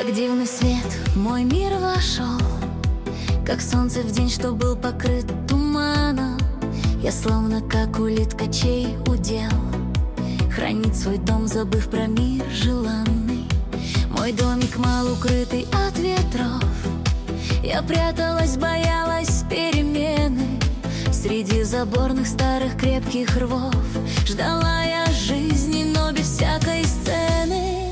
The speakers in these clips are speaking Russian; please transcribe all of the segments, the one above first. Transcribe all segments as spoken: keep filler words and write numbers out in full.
Как дивный свет в мой мир вошел, как солнце в день, что был покрыт туманом. Я словно как улитка, чей удел хранит свой дом, забыв про мир желанный. Мой домик мал, укрытый от ветров. Я пряталась, боялась перемены. Среди заборных старых крепких рвов ждала я жизни, но без всякой сцены.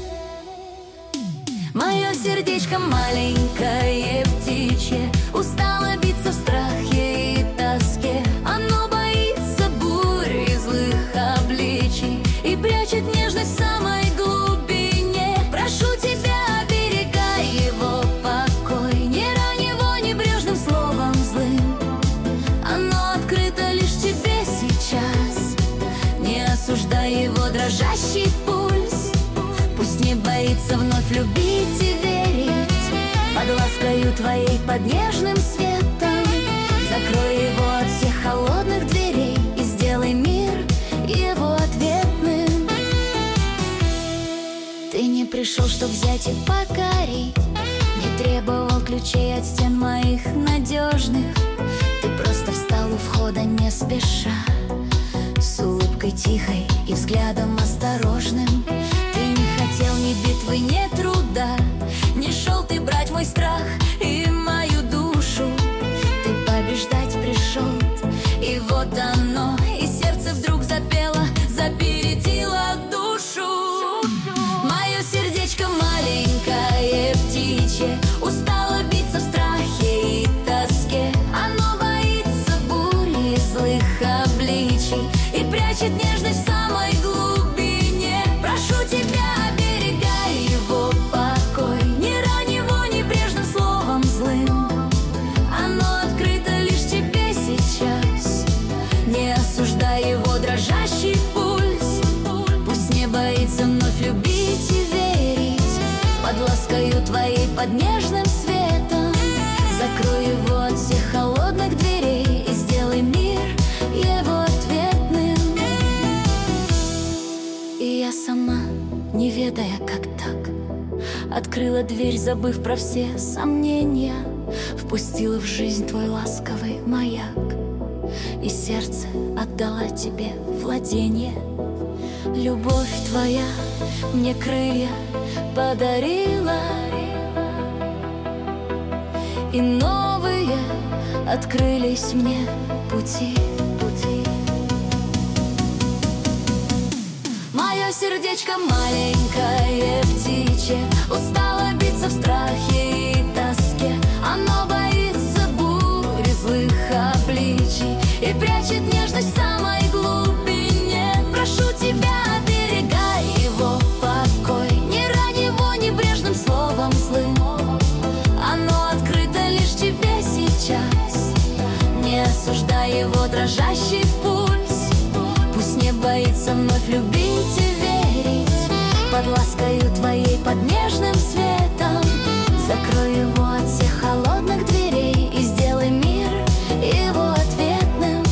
Мое сердечко маленькое птичье устало биться в страхе и тоске. Оно боится бурь и злых обличий и прячет нежность в самой глубине. Прошу тебя, оберегай его покой, не рань его небрежным словом злым. Оно открыто лишь тебе сейчас, не осуждай его дрожащий пульс. Пусть не боится вновь любить и верить под ласкою твоей, под нежным светом. Закрой его от всех холодных дверей и сделай мир его ответным. Ты не пришел, чтоб взять и покорить, не требовал ключей от стен моих надежных. Ты просто встал у входа не спеша, с улыбкой тихой и взглядом осторожным. Ты не хотел ни битвы, ни труда, не шел ты брать мой страх и мою душу. Ты побеждать пришел, и вот оно, и сердце вдруг запело, забередило душу. Мое сердечко маленькое птичье устало биться в страхе и тоске. Оно боится бури и злых обличий и прячет нежность в самой глубине. Прошу тебя, оберегай его покой, не рань его небрежным словом злым. Оно открыто лишь тебе сейчас, не осуждай его дрожащий пульс. Пусть не боится вновь любить и верить под ласкою твоей, под нежным светом. Закрой его от всех холодных дверей и сделай мир его ответным. И я сама, не ведая, как так, открыла дверь, забыв про все сомнения, впустила в жизнь твой ласковый маяк, и сердце отдала тебе владение. Любовь твоя мне крылья подарила, и новые открылись мне пути. Мое сердечко маленькое птичье устало биться в страхе и тоске. Оно боится бури злых обличий и прячет нежность в самой глубине. Прошу тебя, оберегай его покой, не рань его небрежным словом злым. Оно открыто лишь тебе сейчас, не осуждай его дрожащий пульс. Пусть не боится вновь любить и верить под ласкою твоей, под нежным светом. Закрой его от всех холодных дверей и сделай мир его ответным.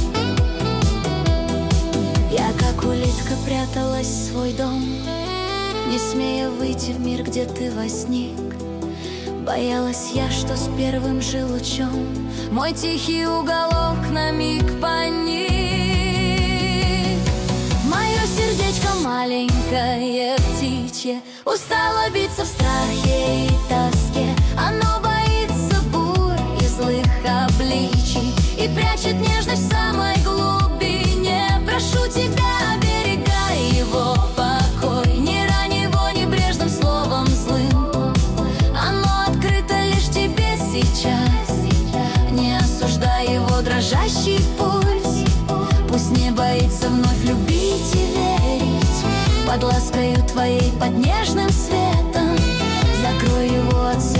Я как улитка пряталась в свой дом, не смея выйти в мир, где ты возник. Боялась я, что с первым же лучом мой тихий уголок на миг паник. Мое сердечко маленькое птичье устало биться в страхе и тоске. Оно боится бурь и злых обличий и прячет нежность в самой глубине. Прошу тебя, оберегай его покой, не рань его небрежным словом злым. Оно открыто лишь тебе сейчас, не осуждай его дрожащий пульс. Пусть не боится вновь любить и верить под ласкою твоей, под нежным светом. Закрой его от всех